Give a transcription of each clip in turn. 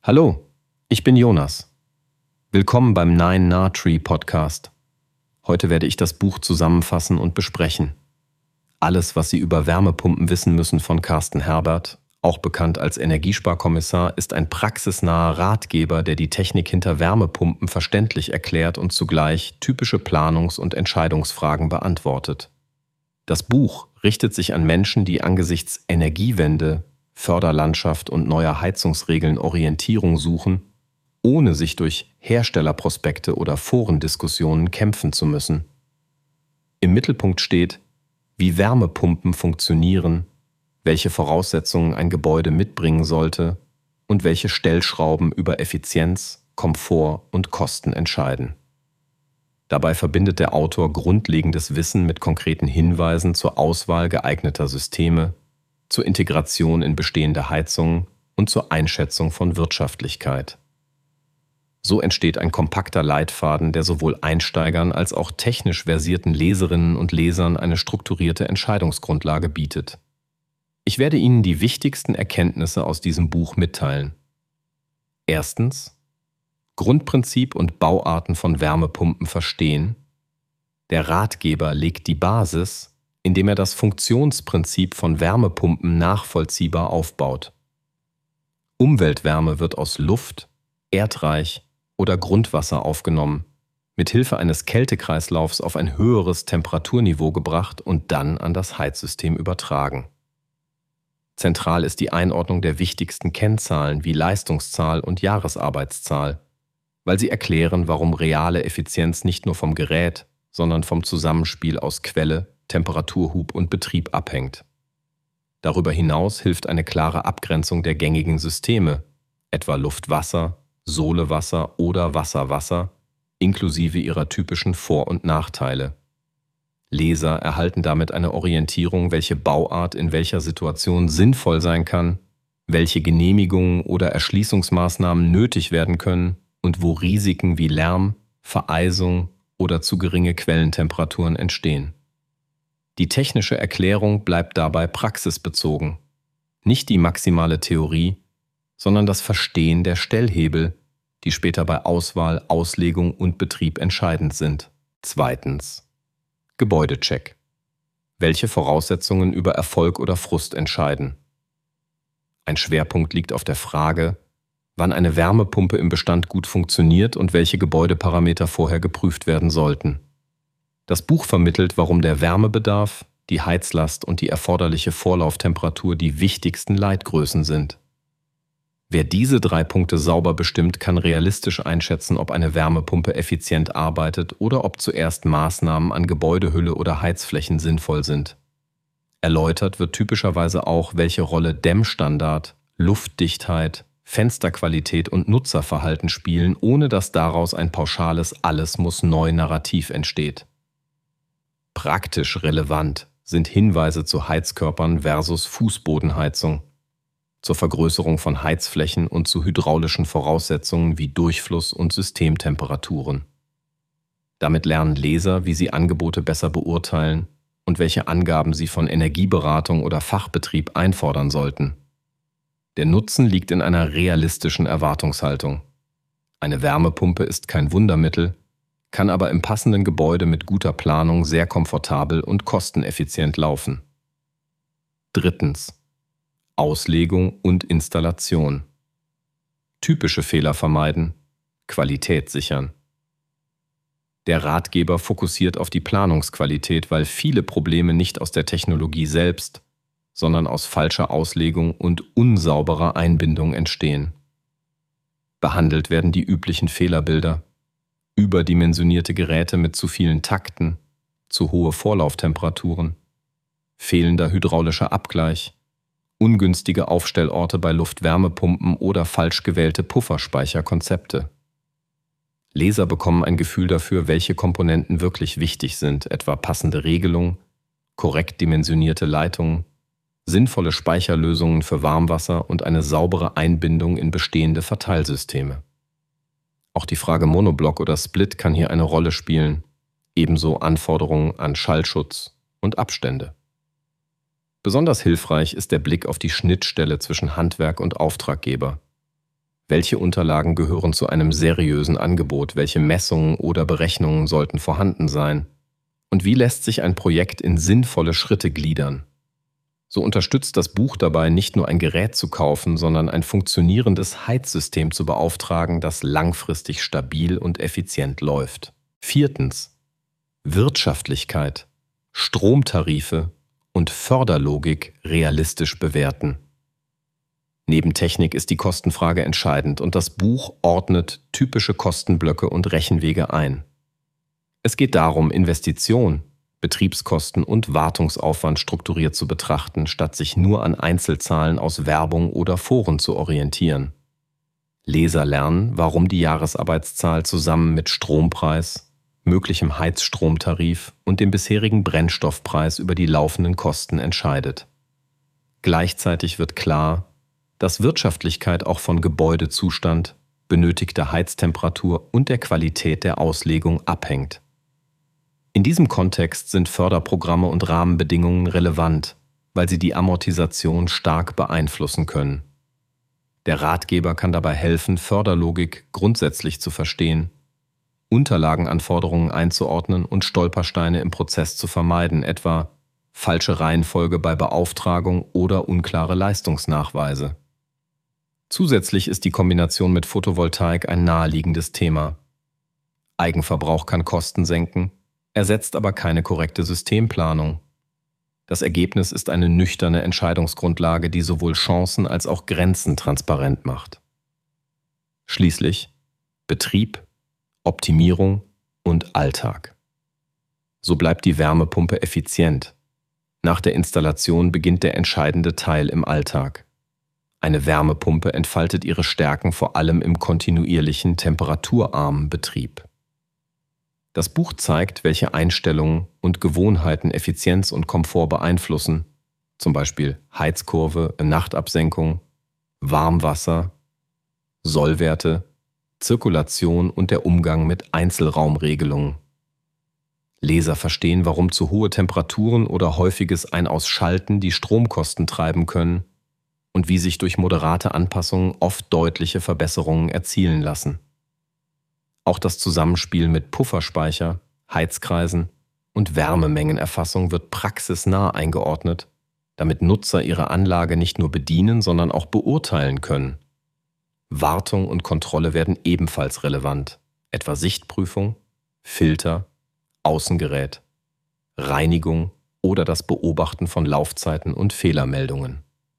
Hallo, ich bin Jonas. Willkommen beim Nine Na Tree Podcast. Heute werde ich das Buch zusammenfassen und besprechen. Alles, was Sie über Wärmepumpen wissen müssen von Carsten Herbert, auch bekannt als Energiesparkommissar, ist ein praxisnaher Ratgeber, der die Technik hinter Wärmepumpen verständlich erklärt und zugleich typische Planungs- und Entscheidungsfragen beantwortet. Das Buch richtet sich an Menschen, die angesichts Energiewende, Förderlandschaft und neuer Heizungsregeln Orientierung suchen, ohne sich durch Herstellerprospekte oder Forendiskussionen kämpfen zu müssen. Im Mittelpunkt steht, wie Wärmepumpen funktionieren, welche Voraussetzungen ein Gebäude mitbringen sollte und welche Stellschrauben über Effizienz, Komfort und Kosten entscheiden. Dabei verbindet der Autor grundlegendes Wissen mit konkreten Hinweisen zur Auswahl geeigneter Systeme, zur Integration in bestehende Heizungen und zur Einschätzung von Wirtschaftlichkeit. So entsteht ein kompakter Leitfaden, der sowohl Einsteigern als auch technisch versierten Leserinnen und Lesern eine strukturierte Entscheidungsgrundlage bietet. Ich werde Ihnen die wichtigsten Erkenntnisse aus diesem Buch mitteilen. Erstens: Grundprinzip und Bauarten von Wärmepumpen verstehen. Der Ratgeber legt die Basis, indem er das Funktionsprinzip von Wärmepumpen nachvollziehbar aufbaut. Umweltwärme wird aus Luft, Erdreich oder Grundwasser aufgenommen, mit Hilfe eines Kältekreislaufs auf ein höheres Temperaturniveau gebracht und dann an das Heizsystem übertragen. Zentral ist die Einordnung der wichtigsten Kennzahlen wie Leistungszahl und Jahresarbeitszahl, weil sie erklären, warum reale Effizienz nicht nur vom Gerät, sondern vom Zusammenspiel aus Quelle, Temperaturhub und Betrieb abhängt. Darüber hinaus hilft eine klare Abgrenzung der gängigen Systeme, etwa Luft-Wasser, Sohle-Wasser oder Wasser-Wasser, inklusive ihrer typischen Vor- und Nachteile. Leser erhalten damit eine Orientierung, welche Bauart in welcher Situation sinnvoll sein kann, welche Genehmigungen oder Erschließungsmaßnahmen nötig werden können und wo Risiken wie Lärm, Vereisung oder zu geringe Quellentemperaturen entstehen. Die technische Erklärung bleibt dabei praxisbezogen. Nicht die maximale Theorie, sondern das Verstehen der Stellhebel, die später bei Auswahl, Auslegung und Betrieb entscheidend sind. Zweitens: Gebäudecheck. Welche Voraussetzungen über Erfolg oder Frust entscheiden? Ein Schwerpunkt liegt auf der Frage, wann eine Wärmepumpe im Bestand gut funktioniert und welche Gebäudeparameter vorher geprüft werden sollten. Das Buch vermittelt, warum der Wärmebedarf, die Heizlast und die erforderliche Vorlauftemperatur die wichtigsten Leitgrößen sind. Wer diese 3 Punkte sauber bestimmt, kann realistisch einschätzen, ob eine Wärmepumpe effizient arbeitet oder ob zuerst Maßnahmen an Gebäudehülle oder Heizflächen sinnvoll sind. Erläutert wird typischerweise auch, welche Rolle Dämmstandard, Luftdichtheit, Fensterqualität und Nutzerverhalten spielen, ohne dass daraus ein pauschales Alles muss neu Narrativ entsteht. Praktisch relevant sind Hinweise zu Heizkörpern versus Fußbodenheizung, zur Vergrößerung von Heizflächen und zu hydraulischen Voraussetzungen wie Durchfluss und Systemtemperaturen. Damit lernen Leser, wie sie Angebote besser beurteilen und welche Angaben sie von Energieberatung oder Fachbetrieb einfordern sollten. Der Nutzen liegt in einer realistischen Erwartungshaltung. Eine Wärmepumpe ist kein Wundermittel, kann aber im passenden Gebäude mit guter Planung sehr komfortabel und kosteneffizient laufen. Drittens: Auslegung und Installation. Typische Fehler vermeiden, Qualität sichern. Der Ratgeber fokussiert auf die Planungsqualität, weil viele Probleme nicht aus der Technologie selbst, sondern aus falscher Auslegung und unsauberer Einbindung entstehen. Behandelt werden die üblichen Fehlerbilder: überdimensionierte Geräte mit zu vielen Takten, zu hohe Vorlauftemperaturen, fehlender hydraulischer Abgleich, ungünstige Aufstellorte bei Luft-Wärmepumpen oder falsch gewählte Pufferspeicherkonzepte. Leser bekommen ein Gefühl dafür, welche Komponenten wirklich wichtig sind, etwa passende Regelung, korrekt dimensionierte Leitungen, sinnvolle Speicherlösungen für Warmwasser und eine saubere Einbindung in bestehende Verteilsysteme. Auch die Frage Monoblock oder Split kann hier eine Rolle spielen, ebenso Anforderungen an Schallschutz und Abstände. Besonders hilfreich ist der Blick auf die Schnittstelle zwischen Handwerk und Auftraggeber. Welche Unterlagen gehören zu einem seriösen Angebot? Welche Messungen oder Berechnungen sollten vorhanden sein? Und wie lässt sich ein Projekt in sinnvolle Schritte gliedern? So unterstützt das Buch dabei, nicht nur ein Gerät zu kaufen, sondern ein funktionierendes Heizsystem zu beauftragen, das langfristig stabil und effizient läuft. 4. Wirtschaftlichkeit, Stromtarife und Förderlogik realistisch bewerten. Neben Technik ist die Kostenfrage entscheidend und das Buch ordnet typische Kostenblöcke und Rechenwege ein. Es geht darum, Investition, Betriebskosten und Wartungsaufwand strukturiert zu betrachten, statt sich nur an Einzelzahlen aus Werbung oder Foren zu orientieren. Leser lernen, warum die Jahresarbeitszahl zusammen mit Strompreis, möglichem Heizstromtarif und dem bisherigen Brennstoffpreis über die laufenden Kosten entscheidet. Gleichzeitig wird klar, dass Wirtschaftlichkeit auch von Gebäudezustand, benötigter Heiztemperatur und der Qualität der Auslegung abhängt. In diesem Kontext sind Förderprogramme und Rahmenbedingungen relevant, weil sie die Amortisation stark beeinflussen können. Der Ratgeber kann dabei helfen, Förderlogik grundsätzlich zu verstehen, Unterlagenanforderungen einzuordnen und Stolpersteine im Prozess zu vermeiden, etwa falsche Reihenfolge bei Beauftragung oder unklare Leistungsnachweise. Zusätzlich ist die Kombination mit Photovoltaik ein naheliegendes Thema. Eigenverbrauch kann Kosten senken, ersetzt aber keine korrekte Systemplanung. Das Ergebnis ist eine nüchterne Entscheidungsgrundlage, die sowohl Chancen als auch Grenzen transparent macht. Schließlich Betrieb, Optimierung und Alltag. So bleibt die Wärmepumpe effizient. Nach der Installation beginnt der entscheidende Teil im Alltag. Eine Wärmepumpe entfaltet ihre Stärken vor allem im kontinuierlichen, temperaturarmen Betrieb. Das Buch zeigt, welche Einstellungen und Gewohnheiten Effizienz und Komfort beeinflussen, zum Beispiel Heizkurve, Nachtabsenkung, Warmwasser, Sollwerte, Zirkulation und der Umgang mit Einzelraumregelungen. Leser verstehen, warum zu hohe Temperaturen oder häufiges Ein-Ausschalten die Stromkosten treiben können und wie sich durch moderate Anpassungen oft deutliche Verbesserungen erzielen lassen. Auch das Zusammenspiel mit Pufferspeicher, Heizkreisen und Wärmemengenerfassung wird praxisnah eingeordnet, damit Nutzer ihre Anlage nicht nur bedienen, sondern auch beurteilen können. Wartung und Kontrolle werden ebenfalls relevant, etwa Sichtprüfung, Filter, Außengerät, Reinigung oder das Beobachten von Laufzeiten und Fehlermeldungen.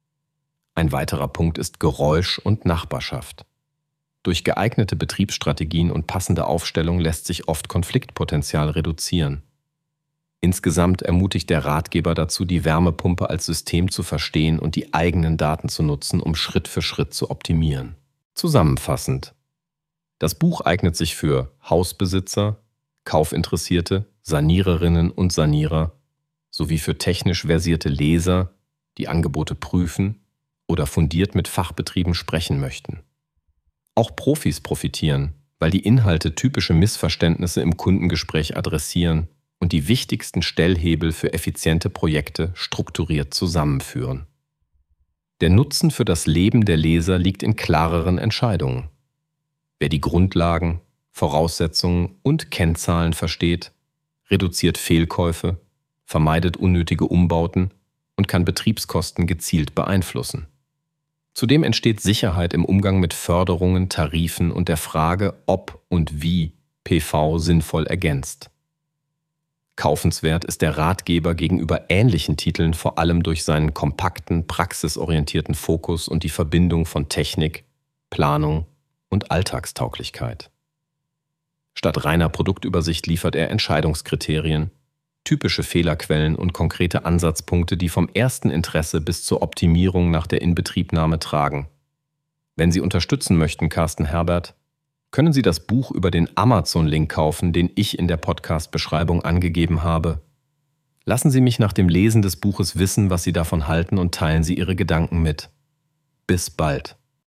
Ein weiterer Punkt ist Geräusch und Nachbarschaft. Durch geeignete Betriebsstrategien und passende Aufstellung lässt sich oft Konfliktpotenzial reduzieren. Insgesamt ermutigt der Ratgeber dazu, die Wärmepumpe als System zu verstehen und die eigenen Daten zu nutzen, um Schritt für Schritt zu optimieren. Zusammenfassend: Das Buch eignet sich für Hausbesitzer, Kaufinteressierte, Saniererinnen und Sanierer sowie für technisch versierte Leser, die Angebote prüfen oder fundiert mit Fachbetrieben sprechen möchten. Auch Profis profitieren, weil die Inhalte typische Missverständnisse im Kundengespräch adressieren und die wichtigsten Stellhebel für effiziente Projekte strukturiert zusammenführen. Der Nutzen für das Leben der Leser liegt in klareren Entscheidungen. Wer die Grundlagen, Voraussetzungen und Kennzahlen versteht, reduziert Fehlkäufe, vermeidet unnötige Umbauten und kann Betriebskosten gezielt beeinflussen. Zudem entsteht Sicherheit im Umgang mit Förderungen, Tarifen und der Frage, ob und wie PV sinnvoll ergänzt. Kaufenswert ist der Ratgeber gegenüber ähnlichen Titeln vor allem durch seinen kompakten, praxisorientierten Fokus und die Verbindung von Technik, Planung und Alltagstauglichkeit. Statt reiner Produktübersicht liefert er Entscheidungskriterien, typische Fehlerquellen und konkrete Ansatzpunkte, die vom ersten Interesse bis zur Optimierung nach der Inbetriebnahme tragen. Wenn Sie unterstützen möchten, Carsten Herbert, können Sie das Buch über den Amazon-Link kaufen, den ich in der Podcast-Beschreibung angegeben habe. Lassen Sie mich nach dem Lesen des Buches wissen, was Sie davon halten und teilen Sie Ihre Gedanken mit. Bis bald.